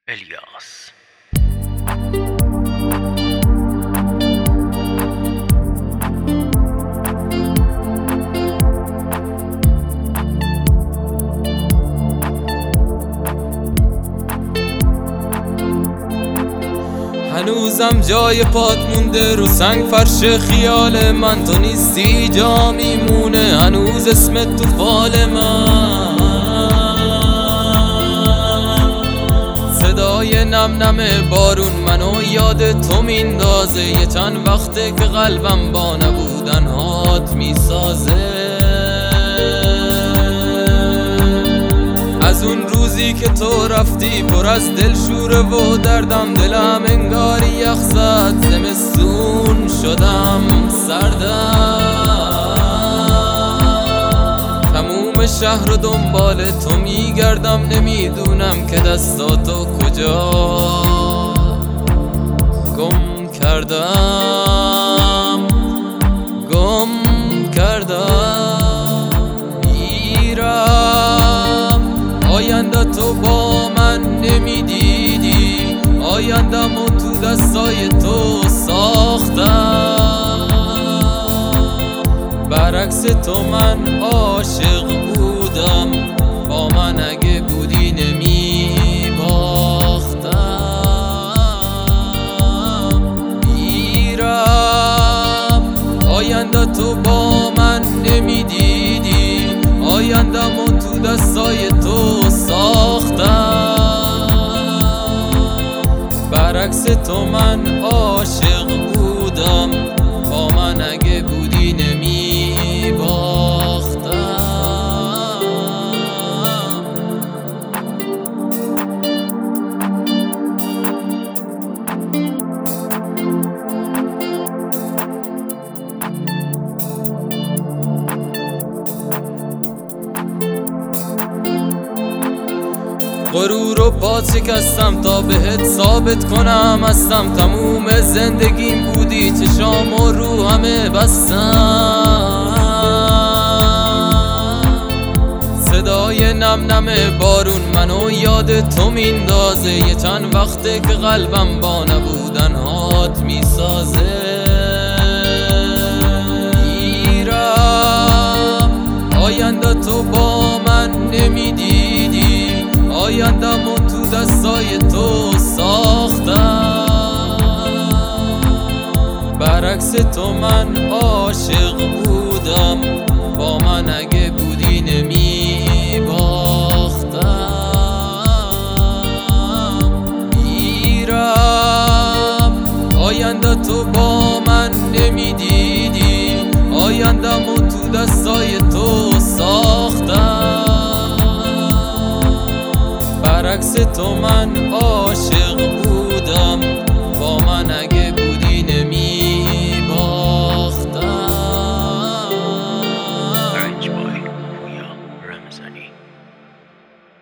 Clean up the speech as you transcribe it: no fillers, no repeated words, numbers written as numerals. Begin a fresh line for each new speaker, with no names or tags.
الیاس.
هنوزم جای پات مونده رو سنگ فرش خیال من، تو نیستی جا میمونه هنوز اسمت تو فال من. صدای نم نم بارون منو یاد تو میندازه، یه چند وقته که قلبم با نبودن هات میسازه. از اون روزی که تو رفتی پر از دلشوره و دردم، دلم انگاری یخ زد زمستون شدم سردم. تموم شهر رو دنبال تو میگردم، نمیدونم که دستاتو کجا گم کردم میرم. آینده تو با من نمیدیدی، آیندم و تو دستای تو ساختم. برعکس تو من عاشق بودم، با من اگه بودی نمیباختم. میرم آینده تو با من نمیدیدی، آیندم و تو دستای تو ساختم. برعکس تو من عاشق بودم، با من اگه بودی نمیباختم. غرور و پات شکستم تا بهت ثابت کنم هستم. تموم زندگیم بودی، چشام و رو همه بستم. صدای نم نم بارون منو یاد تو میندازه، یه چند وقته که قلبم با نبودن هات میسازه. میرم آینده تو با من نمیدیدی، آیندم و تو دستای تو ساختم. برعکس تو من عاشق بودم، با من اگه بودی نمیباختم. میرم آینده تو با من نمیدیدی، آیندم و تو دستای تو ساختم. برعکس تو من عاشق بودم، با من اگه